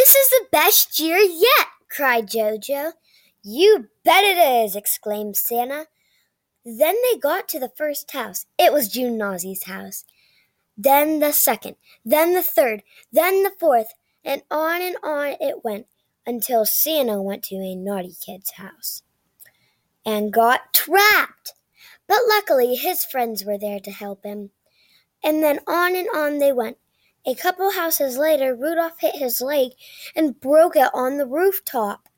"This is the best year yet!" cried Jojo. "You bet it is!" exclaimed Santa. Then they got to the first house. It was June Nazi's house. Then the second, then the third, then the fourth, and on it went, until Santa went to a naughty kid's house and got trapped. But luckily his friends were there to help him. And then on they went. A couple houses later, Rudolph hit his leg and broke it on the rooftop.